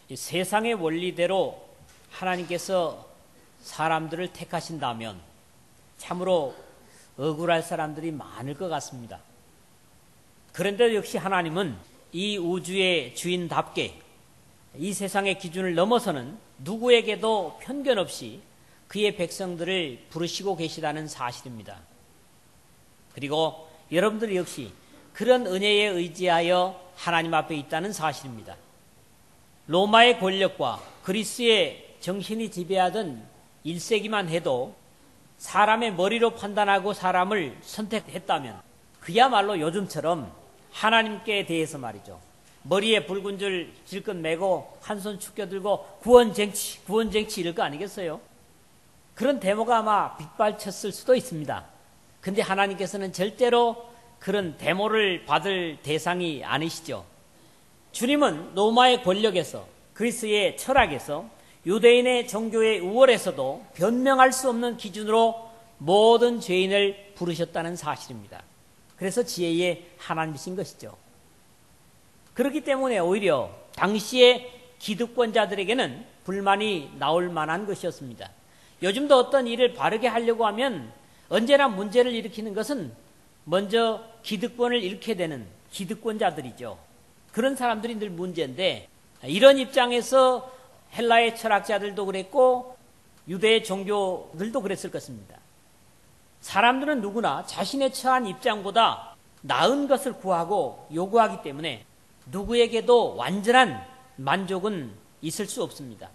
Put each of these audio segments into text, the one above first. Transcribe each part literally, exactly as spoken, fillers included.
이 세상의 원리대로 하나님께서 사람들을 택하신다면 참으로 억울할 사람들이 많을 것 같습니다. 그런데 역시 하나님은 이 우주의 주인답게 이 세상의 기준을 넘어서는 누구에게도 편견 없이 그의 백성들을 부르시고 계시다는 사실입니다. 그리고 여러분들 역시 그런 은혜에 의지하여 하나님 앞에 있다는 사실입니다. 로마의 권력과 그리스의 정신이 지배하던 일 세기만 해도 사람의 머리로 판단하고 사람을 선택했다면 그야말로 요즘처럼 하나님께 대해서 말이죠. 머리에 붉은 줄 질끈 매고 한 손 축겨 들고 구원쟁취, 구원쟁취 이럴 거 아니겠어요? 그런 데모가 아마 빗발쳤을 수도 있습니다. 근데 하나님께서는 절대로 그런 데모를 받을 대상이 아니시죠. 주님은 로마의 권력에서 그리스의 철학에서 유대인의 종교의 우월에서도 변명할 수 없는 기준으로 모든 죄인을 부르셨다는 사실입니다. 그래서 지혜의 하나님이신 것이죠. 그렇기 때문에 오히려 당시의 기득권자들에게는 불만이 나올 만한 것이었습니다. 요즘도 어떤 일을 바르게 하려고 하면 언제나 문제를 일으키는 것은 먼저 기득권을 잃게 되는 기득권자들이죠. 그런 사람들이 늘 문제인데 이런 입장에서 헬라의 철학자들도 그랬고 유대의 종교들도 그랬을 것입니다. 사람들은 누구나 자신의 처한 입장보다 나은 것을 구하고 요구하기 때문에 누구에게도 완전한 만족은 있을 수 없습니다.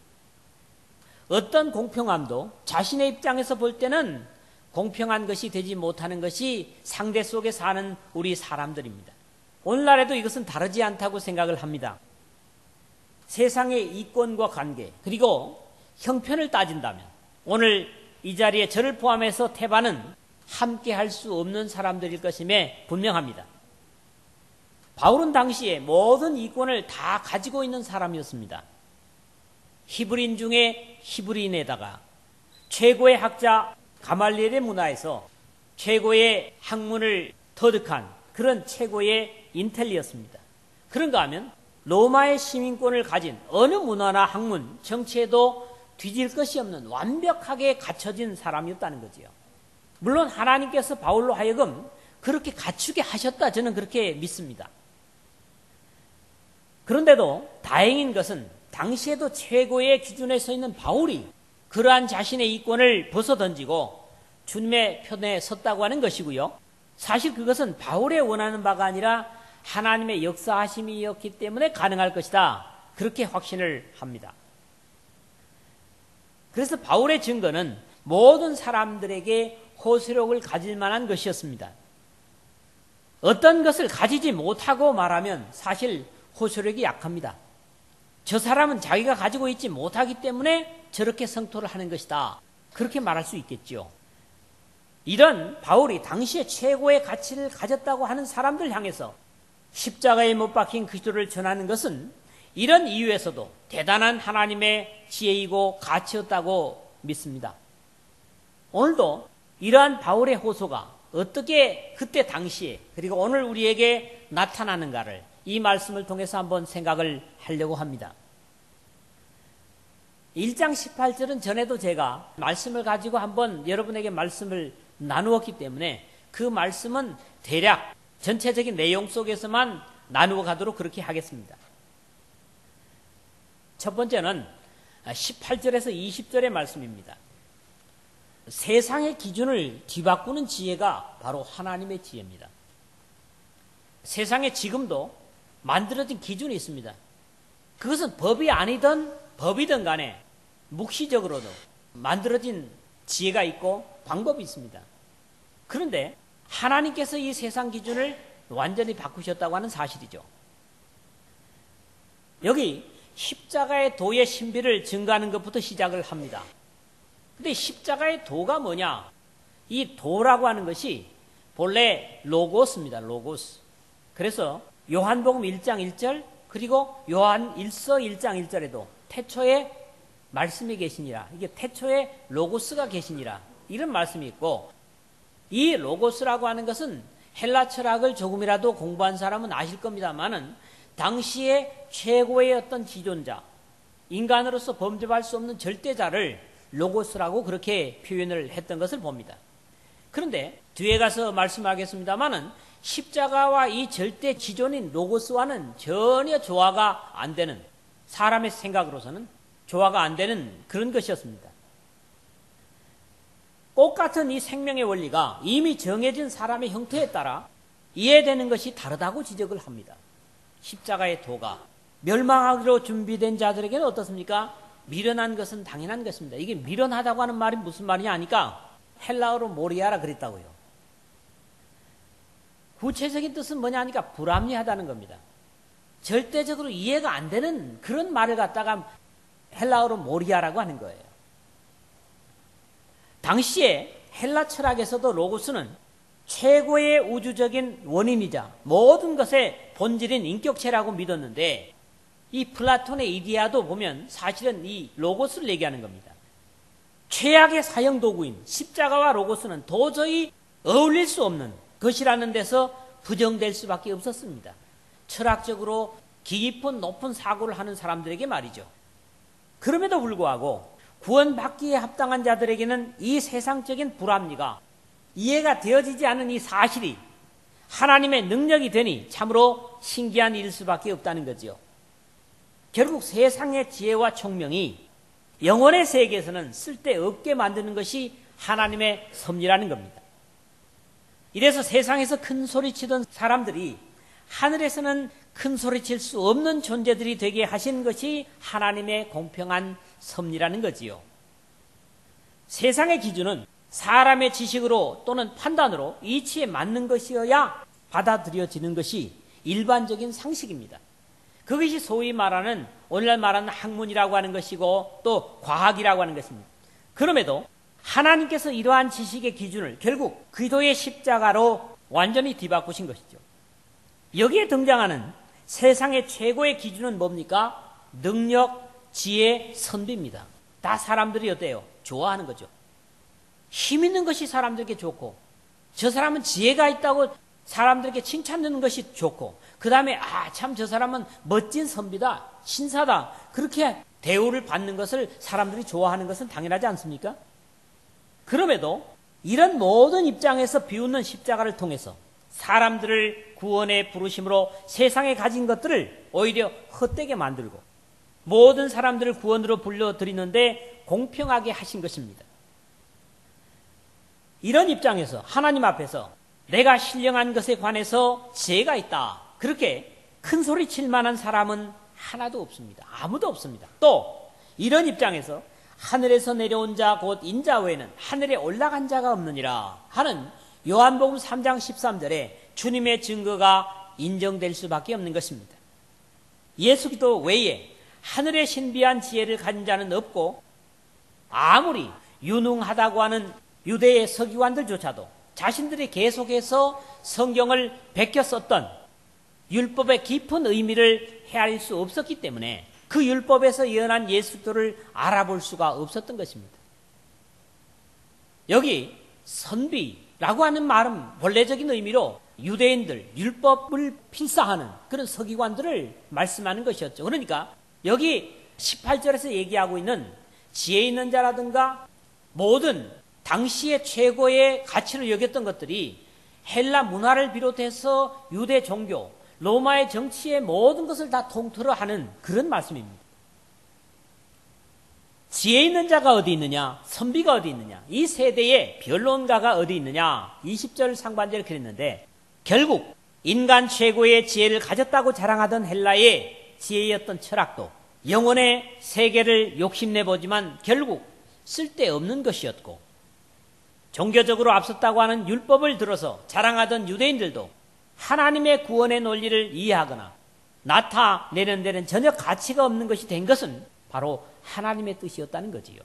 어떤 공평함도 자신의 입장에서 볼 때는 공평한 것이 되지 못하는 것이 상대 속에 사는 우리 사람들입니다. 오늘날에도 이것은 다르지 않다고 생각을 합니다. 세상의 이권과 관계 그리고 형편을 따진다면 오늘 이 자리에 저를 포함해서 태반은 함께 할 수 없는 사람들일 것임에 분명합니다. 바울은 당시에 모든 이권을 다 가지고 있는 사람이었습니다. 히브리인 중에 히브리인에다가 최고의 학자 가말리엘의 문화에서 최고의 학문을 터득한 그런 최고의 인텔리였습니다. 그런가 하면 로마의 시민권을 가진 어느 문화나 학문, 정치에도 뒤질 것이 없는 완벽하게 갖춰진 사람이었다는 거지요. 물론 하나님께서 바울로 하여금 그렇게 갖추게 하셨다 저는 그렇게 믿습니다. 그런데도 다행인 것은 당시에도 최고의 기준에 서 있는 바울이 그러한 자신의 이권을 벗어던지고 주님의 편에 섰다고 하는 것이고요. 사실 그것은 바울의 원하는 바가 아니라 하나님의 역사하심이었기 때문에 가능할 것이다. 그렇게 확신을 합니다. 그래서 바울의 증거는 모든 사람들에게 호소력을 가질 만한 것이었습니다. 어떤 것을 가지지 못하고 말하면 사실 호소력이 약합니다. 저 사람은 자기가 가지고 있지 못하기 때문에 저렇게 성토를 하는 것이다. 그렇게 말할 수 있겠죠. 이런 바울이 당시에 최고의 가치를 가졌다고 하는 사람들 향해서 십자가에 못 박힌 그리스도를 전하는 것은 이런 이유에서도 대단한 하나님의 지혜이고 가치였다고 믿습니다. 오늘도 이러한 바울의 호소가 어떻게 그때 당시에 그리고 오늘 우리에게 나타나는가를 이 말씀을 통해서 한번 생각을 하려고 합니다. 일 장 십팔 절은 전에도 제가 말씀을 가지고 한번 여러분에게 말씀을 나누었기 때문에 그 말씀은 대략 전체적인 내용 속에서만 나누어 가도록 그렇게 하겠습니다. 첫 번째는 십팔 절에서 이십 절의 말씀입니다. 세상의 기준을 뒤바꾸는 지혜가 바로 하나님의 지혜입니다. 세상에 지금도 만들어진 기준이 있습니다. 그것은 법이 아니든 법이든 간에 묵시적으로도 만들어진 지혜가 있고 방법이 있습니다. 그런데 하나님께서 이 세상 기준을 완전히 바꾸셨다고 하는 사실이죠. 여기 십자가의 도의 신비를 증거하는 것부터 시작을 합니다. 근데 십자가의 도가 뭐냐? 이 도라고 하는 것이 본래 로고스입니다. 로고스. 그래서 요한복음 일 장 일 절 그리고 요한 일서 일 장 일 절에도 태초에 말씀이 계시니라. 이게 태초에 로고스가 계시니라. 이런 말씀이 있고 이 로고스라고 하는 것은 헬라 철학을 조금이라도 공부한 사람은 아실 겁니다만은 당시의 최고의 어떤 지존자, 인간으로서 범접할 수 없는 절대자를 로고스라고 그렇게 표현을 했던 것을 봅니다. 그런데 뒤에 가서 말씀하겠습니다마는 십자가와 이 절대 지존인 로고스와는 전혀 조화가 안 되는, 사람의 생각으로서는 조화가 안 되는 그런 것이었습니다. 똑같은 이 생명의 원리가 이미 정해진 사람의 형태에 따라 이해되는 것이 다르다고 지적을 합니다. 십자가의 도가 멸망하기로 준비된 자들에게는 어떻습니까? 미련한 것은 당연한 것입니다. 이게 미련하다고 하는 말이 무슨 말이냐 하니까 헬라어로 모리아라 그랬다고요. 구체적인 뜻은 뭐냐 하니까 불합리하다는 겁니다. 절대적으로 이해가 안 되는 그런 말을 갖다가 헬라어로 모리아라고 하는 거예요. 당시에 헬라 철학에서도 로고스는 최고의 우주적인 원인이자 모든 것의 본질인 인격체라고 믿었는데, 이 플라톤의 이디아도 보면 사실은 이 로고스를 얘기하는 겁니다. 최악의 사형도구인 십자가와 로고스는 도저히 어울릴 수 없는 것이라는 데서 부정될 수밖에 없었습니다. 철학적으로 깊은 높은 사고를 하는 사람들에게 말이죠. 그럼에도 불구하고 구원받기에 합당한 자들에게는 이 세상적인 불합리가 이해가 되어지지 않은 이 사실이 하나님의 능력이 되니 참으로 신기한 일일 수밖에 없다는 거죠. 결국 세상의 지혜와 총명이 영혼의 세계에서는 쓸데없게 만드는 것이 하나님의 섭리라는 겁니다. 이래서 세상에서 큰 소리치던 사람들이 하늘에서는 큰 소리칠 수 없는 존재들이 되게 하신 것이 하나님의 공평한 섭리라는 거지요. 세상의 기준은 사람의 지식으로 또는 판단으로 이치에 맞는 것이어야 받아들여지는 것이 일반적인 상식입니다. 그것이 소위 말하는, 오늘날 말하는 학문이라고 하는 것이고 또 과학이라고 하는 것입니다. 그럼에도 하나님께서 이러한 지식의 기준을 결국 그리스도의 십자가로 완전히 뒤바꾸신 것이죠. 여기에 등장하는 세상의 최고의 기준은 뭡니까? 능력, 지혜, 선비입니다. 다 사람들이 어때요? 좋아하는 거죠. 힘 있는 것이 사람들에게 좋고, 저 사람은 지혜가 있다고 사람들에게 칭찬하는 것이 좋고, 그 다음에 아, 참 저 사람은 멋진 선비다, 신사다, 그렇게 대우를 받는 것을 사람들이 좋아하는 것은 당연하지 않습니까? 그럼에도 이런 모든 입장에서 비웃는 십자가를 통해서 사람들을 구원의 부르심으로 세상에 가진 것들을 오히려 헛되게 만들고 모든 사람들을 구원으로 불러들이는데 공평하게 하신 것입니다. 이런 입장에서 하나님 앞에서 내가 신령한 것에 관해서 지혜가 있다, 그렇게 큰 소리 칠 만한 사람은 하나도 없습니다. 아무도 없습니다. 또 이런 입장에서 하늘에서 내려온 자 곧 인자 외에는 하늘에 올라간 자가 없느니라 하는 요한복음 삼 장 십삼 절에 주님의 증거가 인정될 수밖에 없는 것입니다. 예수 그리스도 외에 하늘의 신비한 지혜를 가진 자는 없고, 아무리 유능하다고 하는 유대의 서기관들조차도 자신들이 계속해서 성경을 베껴 썼던 율법의 깊은 의미를 헤아릴 수 없었기 때문에 그 율법에서 예언한 예수 그리스도를 알아볼 수가 없었던 것입니다. 여기 선비라고 하는 말은 본래적인 의미로 유대인들, 율법을 필사하는 그런 서기관들을 말씀하는 것이었죠. 그러니까 여기 십팔 절에서 얘기하고 있는 지혜 있는 자라든가 모든 당시의 최고의 가치를 여겼던 것들이 헬라 문화를 비롯해서 유대 종교, 로마의 정치의 모든 것을 다 통틀어 하는 그런 말씀입니다. 지혜 있는 자가 어디 있느냐, 선비가 어디 있느냐, 이 세대의 변론가가 어디 있느냐, 이십 절 상반절에 그랬는데 결국 인간 최고의 지혜를 가졌다고 자랑하던 헬라의 지혜였던 철학도 영혼의 세계를 욕심내보지만 결국 쓸데없는 것이었고, 종교적으로 앞섰다고 하는 율법을 들어서 자랑하던 유대인들도 하나님의 구원의 논리를 이해하거나 나타내는 데는 전혀 가치가 없는 것이 된 것은 바로 하나님의 뜻이었다는 거지요.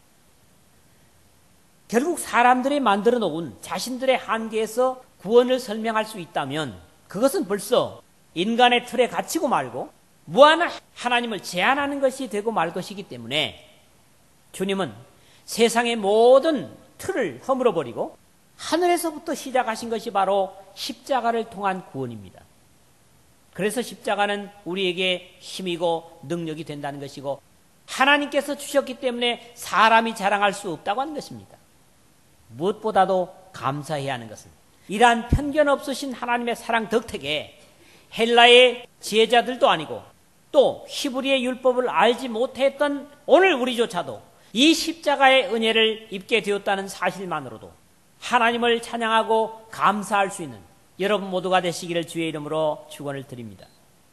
결국 사람들이 만들어 놓은 자신들의 한계에서 구원을 설명할 수 있다면 그것은 벌써 인간의 틀에 갇히고 말고 무한한 하나님을 제한하는 것이 되고 말 것이기 때문에 주님은 세상의 모든 틀을 허물어 버리고 하늘에서부터 시작하신 것이 바로 십자가를 통한 구원입니다. 그래서 십자가는 우리에게 힘이고 능력이 된다는 것이고 하나님께서 주셨기 때문에 사람이 자랑할 수 없다고 하는 것입니다. 무엇보다도 감사해야 하는 것은 이러한 편견 없으신 하나님의 사랑 덕택에 헬라의 지혜자들도 아니고 또 히브리의 율법을 알지 못했던 오늘 우리조차도 이 십자가의 은혜를 입게 되었다는 사실만으로도 하나님을 찬양하고 감사할 수 있는 여러분 모두가 되시기를 주의 이름으로 축원을 드립니다.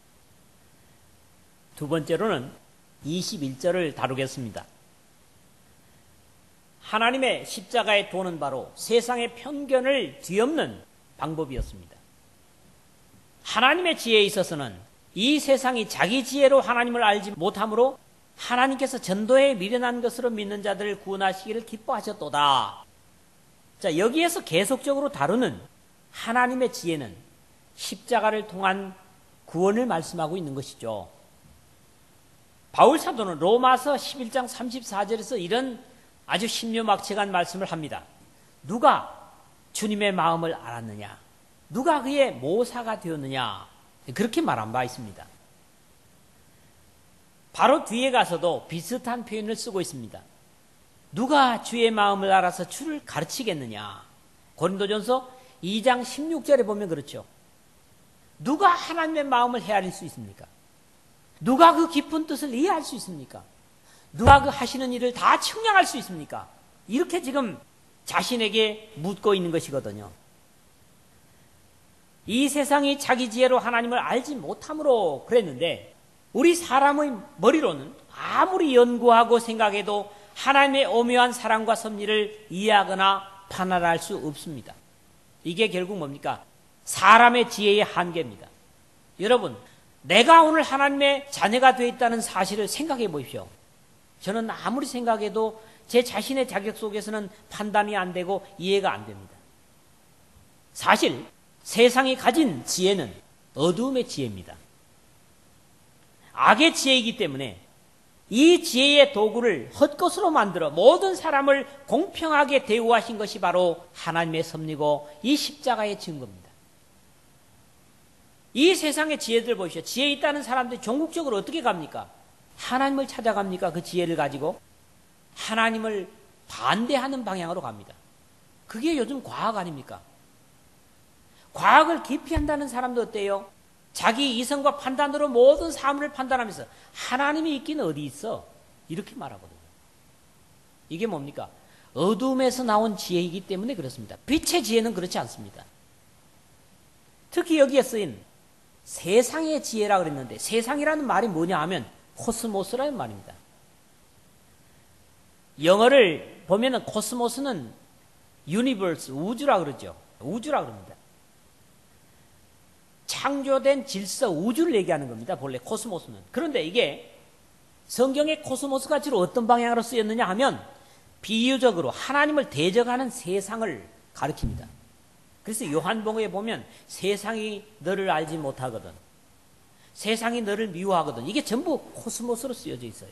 두 번째로는 이십일 절을 다루겠습니다. 하나님의 십자가의 도는 바로 세상의 편견을 뒤엎는 방법이었습니다. 하나님의 지혜에 있어서는 이 세상이 자기 지혜로 하나님을 알지 못하므로 하나님께서 전도에 미련한 것으로 믿는 자들을 구원하시기를 기뻐하셨도다. 자, 여기에서 계속적으로 다루는 하나님의 지혜는 십자가를 통한 구원을 말씀하고 있는 것이죠. 바울 사도는 로마서 십일 장 삼십사 절에서 이런 아주 신묘막측한 말씀을 합니다. 누가 주님의 마음을 알았느냐? 누가 그의 모사가 되었느냐? 그렇게 말한 바 있습니다. 바로 뒤에 가서도 비슷한 표현을 쓰고 있습니다. 누가 주의 마음을 알아서 주를 가르치겠느냐? 고린도전서 이 장 십육 절에 보면 그렇죠. 누가 하나님의 마음을 헤아릴 수 있습니까? 누가 그 깊은 뜻을 이해할 수 있습니까? 누가 그 하시는 일을 다 측량할 수 있습니까? 이렇게 지금 자신에게 묻고 있는 것이거든요. 이 세상이 자기 지혜로 하나님을 알지 못함으로 그랬는데 우리 사람의 머리로는 아무리 연구하고 생각해도 하나님의 오묘한 사랑과 섭리를 이해하거나 판단할 수 없습니다. 이게 결국 뭡니까? 사람의 지혜의 한계입니다. 여러분, 내가 오늘 하나님의 자녀가 되어 있다는 사실을 생각해 보십시오. 저는 아무리 생각해도 제 자신의 자격 속에서는 판단이 안 되고 이해가 안 됩니다. 사실 세상이 가진 지혜는 어두움의 지혜입니다. 악의 지혜이기 때문에 이 지혜의 도구를 헛것으로 만들어 모든 사람을 공평하게 대우하신 것이 바로 하나님의 섭리고 이 십자가의 증거입니다. 이 세상의 지혜들 보십시오. 지혜 있다는 사람들이 종국적으로 어떻게 갑니까? 하나님을 찾아갑니까? 그 지혜를 가지고 하나님을 반대하는 방향으로 갑니다. 그게 요즘 과학 아닙니까? 과학을 기피한다는 사람도 어때요? 자기 이성과 판단으로 모든 사물을 판단하면서 하나님이 있긴 어디 있어? 이렇게 말하거든요. 이게 뭡니까? 어둠에서 나온 지혜이기 때문에 그렇습니다. 빛의 지혜는 그렇지 않습니다. 특히 여기에 쓰인 세상의 지혜라 그랬는데 세상이라는 말이 뭐냐 하면 코스모스라는 말입니다. 영어를 보면은 코스모스는 유니버스, 우주라 그러죠. 우주라 그럽니다. 창조된 질서, 우주를 얘기하는 겁니다. 본래 코스모스는. 그런데 이게 성경의 코스모스가 주로 어떤 방향으로 쓰였느냐 하면 비유적으로 하나님을 대적하는 세상을 가리킵니다. 그래서 요한복음에 보면 세상이 너를 알지 못하거든. 세상이 너를 미워하거든. 이게 전부 코스모스로 쓰여져 있어요.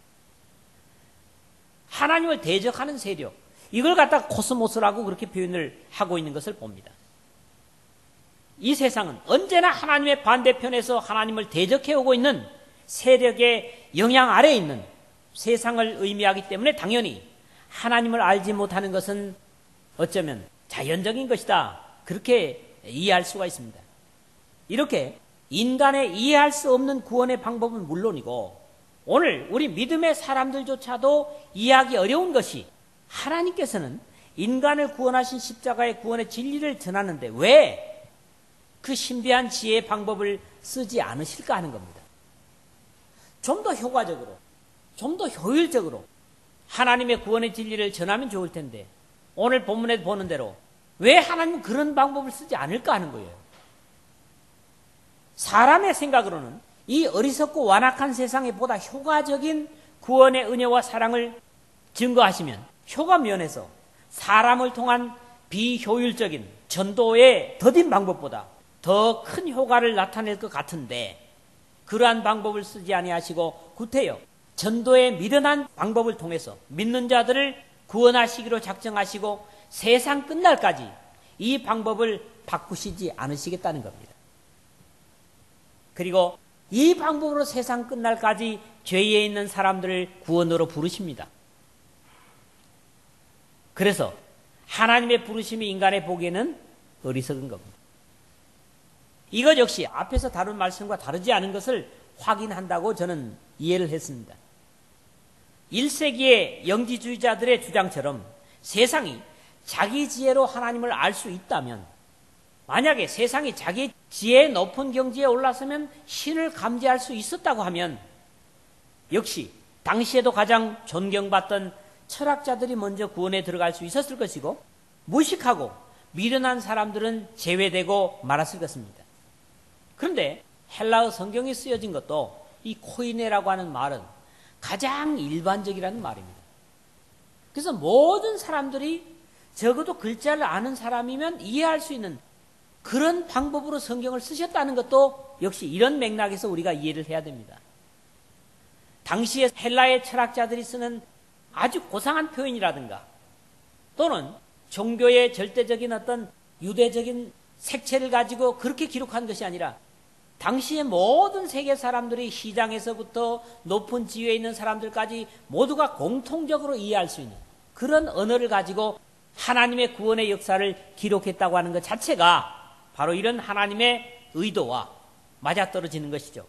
하나님을 대적하는 세력. 이걸 갖다가 코스모스라고 그렇게 표현을 하고 있는 것을 봅니다. 이 세상은 언제나 하나님의 반대편에서 하나님을 대적해 오고 있는 세력의 영향 아래에 있는 세상을 의미하기 때문에 당연히 하나님을 알지 못하는 것은 어쩌면 자연적인 것이다. 그렇게 이해할 수가 있습니다. 이렇게 인간의 이해할 수 없는 구원의 방법은 물론이고 오늘 우리 믿음의 사람들조차도 이해하기 어려운 것이 하나님께서는 인간을 구원하신 십자가의 구원의 진리를 전하는데 왜 그 신비한 지혜의 방법을 쓰지 않으실까 하는 겁니다. 좀 더 효과적으로, 좀 더 효율적으로 하나님의 구원의 진리를 전하면 좋을 텐데 오늘 본문에 보는 대로 왜 하나님은 그런 방법을 쓰지 않을까 하는 거예요. 사람의 생각으로는 이 어리석고 완악한 세상에 보다 효과적인 구원의 은혜와 사랑을 증거하시면 효과 면에서 사람을 통한 비효율적인 전도의 더딘 방법보다 더 큰 효과를 나타낼 것 같은데 그러한 방법을 쓰지 아니하시고 구태여 전도의 미련한 방법을 통해서 믿는 자들을 구원하시기로 작정하시고 세상 끝날까지 이 방법을 바꾸시지 않으시겠다는 겁니다. 그리고 이 방법으로 세상 끝날까지 죄에 있는 사람들을 구원으로 부르십니다. 그래서 하나님의 부르심이 인간의 보기에는 어리석은 겁니다. 이것 역시 앞에서 다룬 말씀과 다르지 않은 것을 확인한다고 저는 이해를 했습니다. 일 세기의 영지주의자들의 주장처럼 세상이 자기 지혜로 하나님을 알 수 있다면, 만약에 세상이 자기 지혜의 높은 경지에 올라서면 신을 감지할 수 있었다고 하면 역시 당시에도 가장 존경받던 철학자들이 먼저 구원에 들어갈 수 있었을 것이고, 무식하고 미련한 사람들은 제외되고 말았을 것입니다. 그런데 헬라어 성경이 쓰여진 것도 이 코이네라고 하는 말은 가장 일반적이라는 말입니다. 그래서 모든 사람들이 적어도 글자를 아는 사람이면 이해할 수 있는 그런 방법으로 성경을 쓰셨다는 것도 역시 이런 맥락에서 우리가 이해를 해야 됩니다. 당시에 헬라의 철학자들이 쓰는 아주 고상한 표현이라든가 또는 종교의 절대적인 어떤 유대적인 색채를 가지고 그렇게 기록한 것이 아니라 당시의 모든 세계 사람들이 시장에서부터 높은 지위에 있는 사람들까지 모두가 공통적으로 이해할 수 있는 그런 언어를 가지고 하나님의 구원의 역사를 기록했다고 하는 것 자체가 바로 이런 하나님의 의도와 맞아떨어지는 것이죠.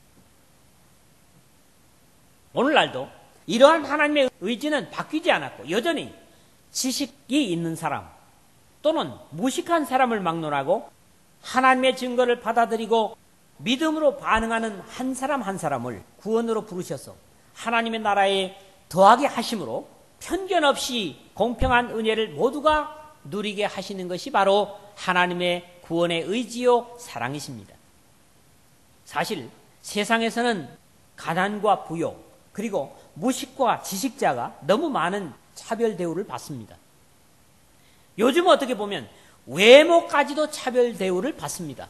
오늘날도 이러한 하나님의 의지는 바뀌지 않았고 여전히 지식이 있는 사람 또는 무식한 사람을 막론하고 하나님의 증거를 받아들이고 믿음으로 반응하는 한 사람 한 사람을 구원으로 부르셔서 하나님의 나라에 더하게 하심으로 편견 없이 공평한 은혜를 모두가 누리게 하시는 것이 바로 하나님의 구원의 의지요 사랑이십니다. 사실 세상에서는 가난과 부요 그리고 무식과 지식자가 너무 많은 차별 대우를 받습니다. 요즘 어떻게 보면 외모까지도 차별 대우를 받습니다.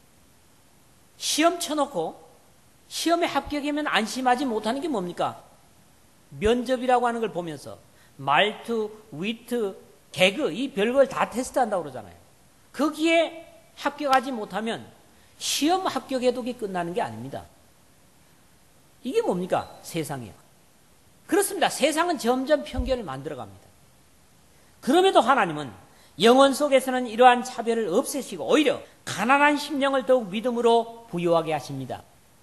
시험 쳐놓고 시험에 합격하면 안심하지 못하는 게 뭡니까? 면접이라고 하는 걸 보면서 말투, 위트, 개그 이 별걸 다 테스트한다고 그러잖아요. 거기에 합격하지 못하면 시험 합격해도 그게 끝나는 게 아닙니다. 이게 뭡니까? 세상이요. 그렇습니다. 세상은 점점 편견을 만들어갑니다. 그럼에도 하나님은 영혼 속에서는 이러한 차별을 없애시고 오히려 가난한 심령을 더욱 믿음으로 부유하게 하십니다.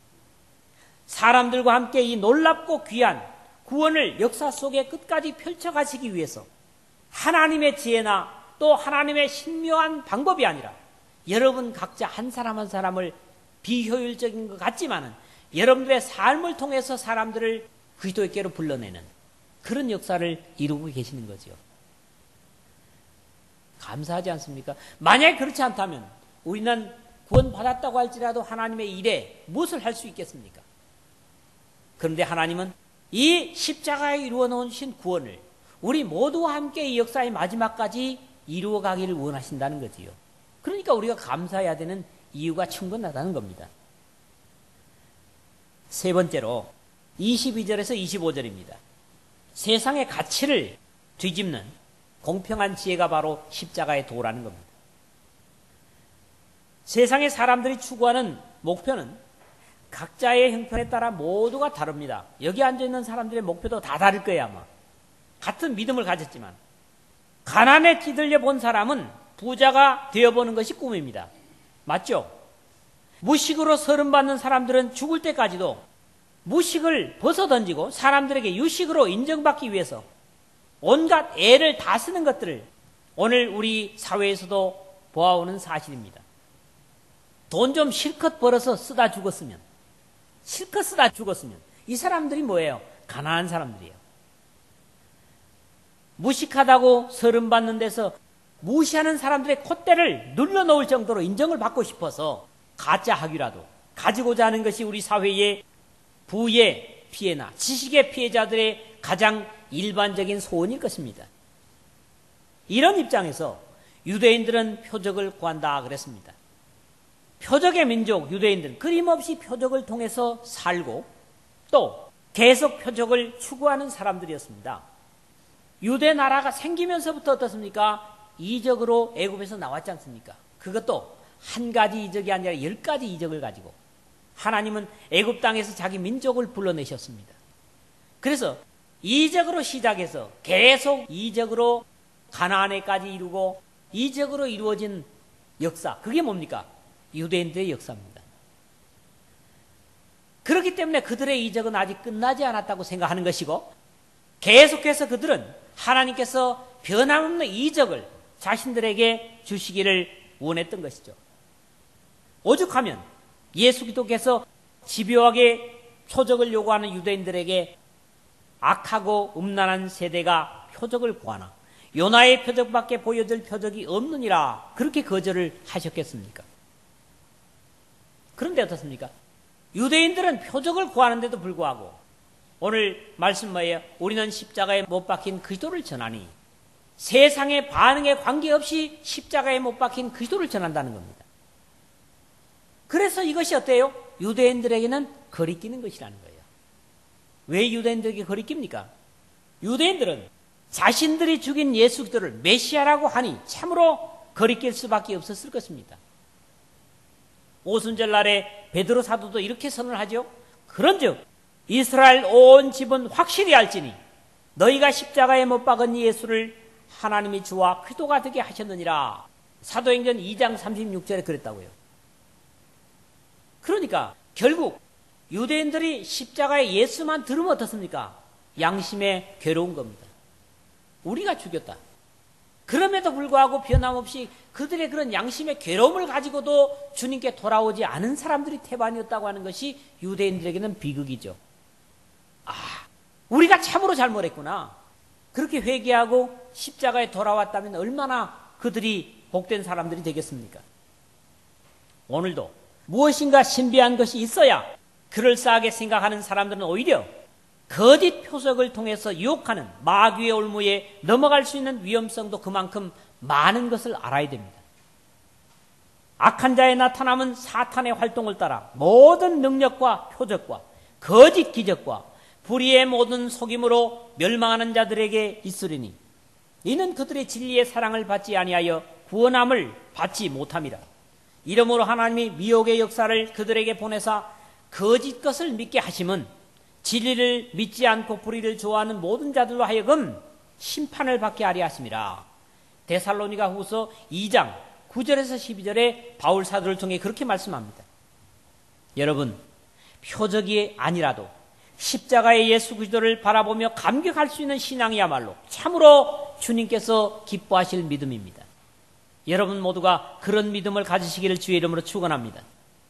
사람들과 함께 이 놀랍고 귀한 구원을 역사 속에 끝까지 펼쳐가시기 위해서 하나님의 지혜나 또 하나님의 신묘한 방법이 아니라 여러분 각자 한 사람 한 사람을 비효율적인 것 같지만은 여러분들의 삶을 통해서 사람들을 그리스도께로 불러내는 그런 역사를 이루고 계시는 거죠. 감사하지 않습니까? 만약에 그렇지 않다면 우리는 구원받았다고 할지라도 하나님의 일에 무엇을 할 수 있겠습니까? 그런데 하나님은 이 십자가에 이루어 놓으신 구원을 우리 모두와 함께 이 역사의 마지막까지 이루어가기를 원하신다는 거지요. 그러니까 우리가 감사해야 되는 이유가 충분하다는 겁니다. 세 번째로 이십이 절에서 이십오 절입니다. 세상의 가치를 뒤집는 공평한 지혜가 바로 십자가의 도라는 겁니다. 세상의 사람들이 추구하는 목표는 각자의 형편에 따라 모두가 다릅니다. 여기 앉아있는 사람들의 목표도 다 다를 거예요. 아마 같은 믿음을 가졌지만 가난에 뒤들려 본 사람은 부자가 되어보는 것이 꿈입니다. 맞죠? 무식으로 서름받는 사람들은 죽을 때까지도 무식을 벗어던지고 사람들에게 유식으로 인정받기 위해서 온갖 애를 다 쓰는 것들을 오늘 우리 사회에서도 보아오는 사실입니다. 돈 좀 실컷 벌어서 쓰다 죽었으면, 실컷 쓰다 죽었으면 이 사람들이 뭐예요? 가난한 사람들이에요. 무식하다고 서름받는 데서 무시하는 사람들의 콧대를 눌러놓을 정도로 인정을 받고 싶어서 가짜 학위라도 가지고자 하는 것이 우리 사회의 부의 피해나 지식의 피해자들의 가장 일반적인 소원일 것입니다. 이런 입장에서 유대인들은 표적을 구한다 그랬습니다. 표적의 민족 유대인들은 끊임없이 표적을 통해서 살고 또 계속 표적을 추구하는 사람들이었습니다. 유대 나라가 생기면서부터 어떻습니까? 이적으로 애굽에서 나왔지 않습니까? 그것도 한 가지 이적이 아니라 열 가지 이적을 가지고 하나님은 애굽 땅에서 자기 민족을 불러내셨습니다. 그래서 이적으로 시작해서 계속 이적으로 가나안에까지 이루고 이적으로 이루어진 역사, 그게 뭡니까? 유대인들의 역사입니다. 그렇기 때문에 그들의 이적은 아직 끝나지 않았다고 생각하는 것이고, 계속해서 그들은 하나님께서 변함없는 이적을 자신들에게 주시기를 원했던 것이죠. 오죽하면 예수 그리스도께서 집요하게 표적을 요구하는 유대인들에게 악하고 음란한 세대가 표적을 구하나 요나의 표적밖에 보여줄 표적이 없느니라 그렇게 거절을 하셨겠습니까? 그런데 어떻습니까? 유대인들은 표적을 구하는데도 불구하고 오늘 말씀 뭐예요? 우리는 십자가에 못 박힌 그리스도를 전하니, 세상의 반응에 관계없이 십자가에 못 박힌 그리스도를 전한다는 겁니다. 그래서 이것이 어때요? 유대인들에게는 거리끼는 것이라는 거예요. 왜 유대인들에게 거리낍니까? 유대인들은 자신들이 죽인 예수 그리스도를 메시아라고 하니 참으로 거리낄 수밖에 없었을 것입니다. 오순절 날에 베드로 사도도 이렇게 선언하죠. 그런즉 이스라엘 온 집은 확실히 알지니 너희가 십자가에 못 박은 예수를 하나님이 주와 그리스도가 되게 하셨느니라. 사도행전 이 장 삼십육 절에 그랬다고요. 그러니까 결국 유대인들이 십자가에 예수만 들으면 어떻습니까? 양심에 괴로운 겁니다. 우리가 죽였다. 그럼에도 불구하고 변함없이 그들의 그런 양심의 괴로움을 가지고도 주님께 돌아오지 않은 사람들이 태반이었다고 하는 것이 유대인들에게는 비극이죠. 아, 우리가 참으로 잘못했구나. 그렇게 회개하고 십자가에 돌아왔다면 얼마나 그들이 복된 사람들이 되겠습니까? 오늘도 무엇인가 신비한 것이 있어야 그럴싸하게 생각하는 사람들은 오히려 거짓 표적을 통해서 유혹하는 마귀의 올무에 넘어갈 수 있는 위험성도 그만큼 많은 것을 알아야 됩니다. 악한 자의 나타남은 사탄의 활동을 따라 모든 능력과 표적과 거짓 기적과 불의의 모든 속임으로 멸망하는 자들에게 있으리니 이는 그들의 진리의 사랑을 받지 아니하여 구원함을 받지 못함이라. 이러므로 하나님이 미혹의 역사를 그들에게 보내사 거짓 것을 믿게 하심은 진리를 믿지 않고 불의를 좋아하는 모든 자들로 하여금 심판을 받게 하려 하심이라. 데살로니가 후서 이 장 구 절에서 십이 절에 바울 사도를 통해 그렇게 말씀합니다. 여러분, 표적이 아니라도 십자가의 예수 그리스도를 바라보며 감격할 수 있는 신앙이야말로 참으로 주님께서 기뻐하실 믿음입니다. 여러분 모두가 그런 믿음을 가지시기를 주의 이름으로 축원합니다.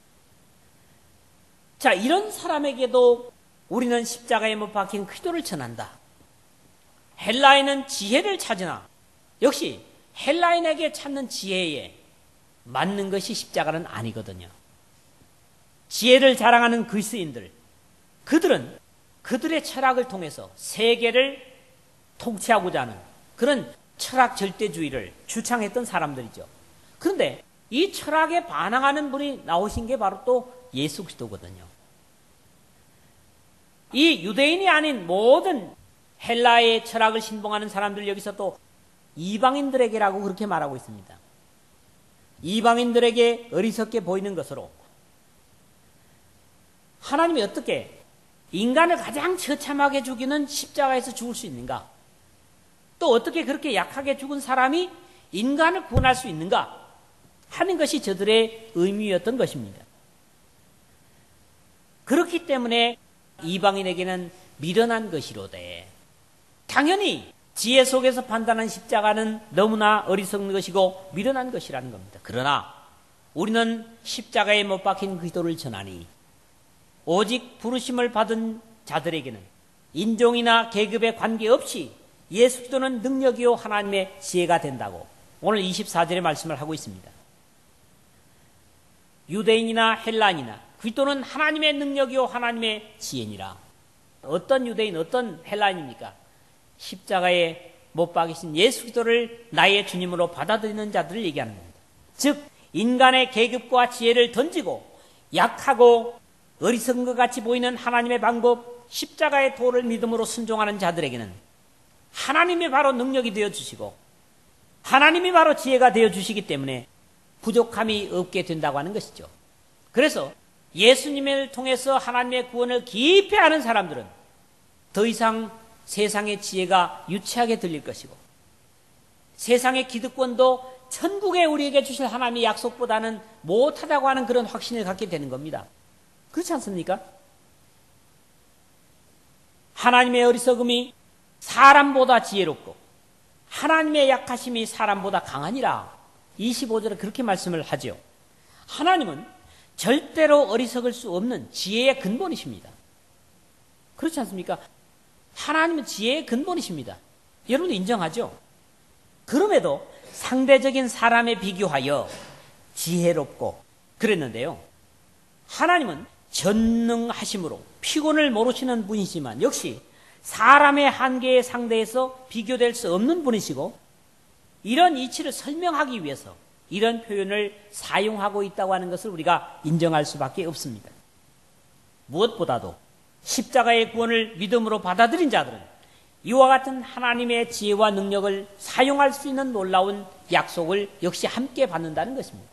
자, 이런 사람에게도 우리는 십자가에 못 박힌 그리스도를 전한다. 헬라인은 지혜를 찾으나 역시 헬라인에게 찾는 지혜에 맞는 것이 십자가는 아니거든요. 지혜를 자랑하는 그리스인들, 그들은 그들의 철학을 통해서 세계를 통치하고자 하는 그런 철학 절대주의를 주창했던 사람들이죠. 그런데 이 철학에 반항하는 분이 나오신 게 바로 또 예수 그리스도거든요. 이 유대인이 아닌 모든 헬라의 철학을 신봉하는 사람들, 여기서 또 이방인들에게라고 그렇게 말하고 있습니다. 이방인들에게 어리석게 보이는 것으로 하나님이 어떻게 인간을 가장 처참하게 죽이는 십자가에서 죽을 수 있는가? 또 어떻게 그렇게 약하게 죽은 사람이 인간을 구원할 수 있는가? 하는 것이 저들의 의미였던 것입니다. 그렇기 때문에 이방인에게는 미련한 것이로되, 당연히 지혜 속에서 판단한 십자가는 너무나 어리석은 것이고 미련한 것이라는 겁니다. 그러나 우리는 십자가에 못 박힌 그리스도를 전하니 오직 부르심을 받은 자들에게는 인종이나 계급에 관계없이 예수 그리스도는 능력이요 하나님의 지혜가 된다고 오늘 이십사 절의 말씀을 하고 있습니다. 유대인이나 헬라인이나 그리스도는 하나님의 능력이요 하나님의 지혜니라. 어떤 유대인, 어떤 헬라인입니까? 십자가에 못 박이신 예수 그리스도를 나의 주님으로 받아들이는 자들을 얘기하는 겁니다. 즉 인간의 계급과 지혜를 던지고 약하고 어리석은 것 같이 보이는 하나님의 방법, 십자가의 도를 믿음으로 순종하는 자들에게는 하나님이 바로 능력이 되어주시고 하나님이 바로 지혜가 되어주시기 때문에 부족함이 없게 된다고 하는 것이죠. 그래서 예수님을 통해서 하나님의 구원을 깊이 아는 사람들은 더 이상 세상의 지혜가 유치하게 들릴 것이고 세상의 기득권도 천국에 우리에게 주실 하나님의 약속보다는 못하다고 하는 그런 확신을 갖게 되는 겁니다. 그렇지 않습니까? 하나님의 어리석음이 사람보다 지혜롭고 하나님의 약하심이 사람보다 강하니라. 이십오 절에 그렇게 말씀을 하죠. 하나님은 절대로 어리석을 수 없는 지혜의 근본이십니다. 그렇지 않습니까? 하나님은 지혜의 근본이십니다. 여러분 인정하죠? 그럼에도 상대적인 사람에 비교하여 지혜롭고 그랬는데요. 하나님은 전능하심으로 피곤을 모르시는 분이지만 역시 사람의 한계에 상대해서 비교될 수 없는 분이시고 이런 이치를 설명하기 위해서 이런 표현을 사용하고 있다고 하는 것을 우리가 인정할 수밖에 없습니다. 무엇보다도 십자가의 구원을 믿음으로 받아들인 자들은 이와 같은 하나님의 지혜와 능력을 사용할 수 있는 놀라운 약속을 역시 함께 받는다는 것입니다.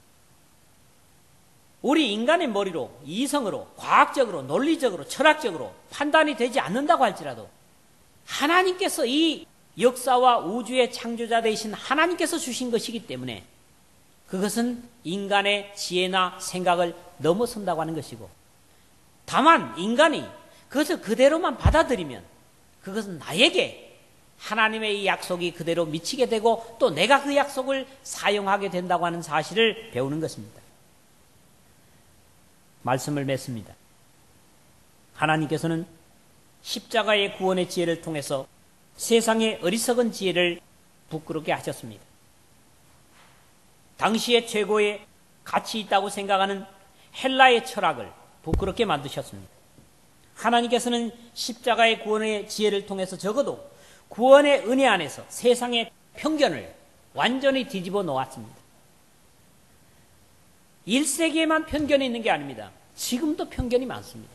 우리 인간의 머리로, 이성으로, 과학적으로, 논리적으로, 철학적으로 판단이 되지 않는다고 할지라도 하나님께서 이 역사와 우주의 창조자 되신 하나님께서 주신 것이기 때문에 그것은 인간의 지혜나 생각을 넘어선다고 하는 것이고 다만 인간이 그것을 그대로만 받아들이면 그것은 나에게 하나님의 이 약속이 그대로 미치게 되고 또 내가 그 약속을 사용하게 된다고 하는 사실을 배우는 것입니다. 말씀을 맺습니다. 하나님께서는 십자가의 구원의 지혜를 통해서 세상의 어리석은 지혜를 부끄럽게 하셨습니다. 당시의 최고의 가치 있다고 생각하는 헬라의 철학을 부끄럽게 만드셨습니다. 하나님께서는 십자가의 구원의 지혜를 통해서 적어도 구원의 은혜 안에서 세상의 편견을 완전히 뒤집어 놓았습니다. 일 세기에만 편견이 있는 게 아닙니다. 지금도 편견이 많습니다.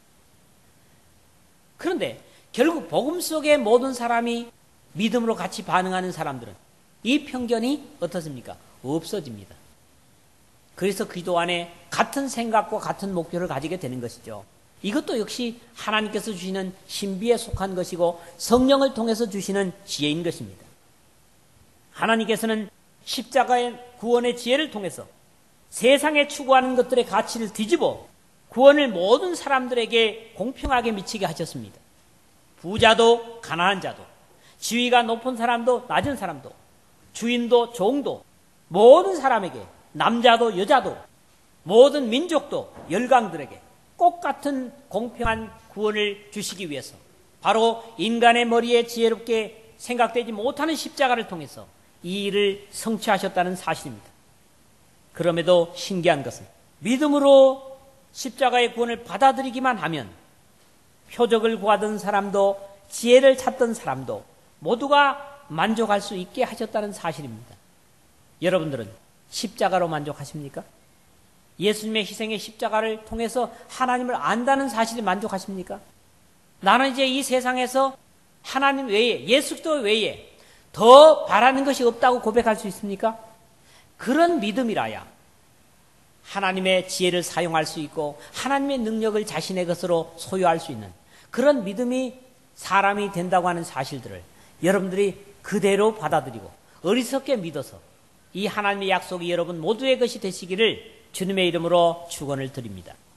그런데 결국 복음 속의 모든 사람이 믿음으로 같이 반응하는 사람들은 이 편견이 어떻습니까? 없어집니다. 그래서 기도 안에 같은 생각과 같은 목표를 가지게 되는 것이죠. 이것도 역시 하나님께서 주시는 신비에 속한 것이고 성령을 통해서 주시는 지혜인 것입니다. 하나님께서는 십자가의 구원의 지혜를 통해서 세상에 추구하는 것들의 가치를 뒤집어 구원을 모든 사람들에게 공평하게 미치게 하셨습니다. 부자도 가난한 자도 지위가 높은 사람도 낮은 사람도 주인도 종도 모든 사람에게 남자도 여자도 모든 민족도 열강들에게 똑같은 공평한 구원을 주시기 위해서 바로 인간의 머리에 지혜롭게 생각되지 못하는 십자가를 통해서 이 일을 성취하셨다는 사실입니다. 그럼에도 신기한 것은 믿음으로 십자가의 구원을 받아들이기만 하면 표적을 구하던 사람도 지혜를 찾던 사람도 모두가 만족할 수 있게 하셨다는 사실입니다. 여러분들은 십자가로 만족하십니까? 예수님의 희생의 십자가를 통해서 하나님을 안다는 사실에 만족하십니까? 나는 이제 이 세상에서 하나님 외에 예수 그리스도 외에 더 바라는 것이 없다고 고백할 수 있습니까? 그런 믿음이라야 하나님의 지혜를 사용할 수 있고 하나님의 능력을 자신의 것으로 소유할 수 있는 그런 믿음이 사람이 된다고 하는 사실들을 여러분들이 그대로 받아들이고 어리석게 믿어서 이 하나님의 약속이 여러분 모두의 것이 되시기를 주님의 이름으로 축원을 드립니다.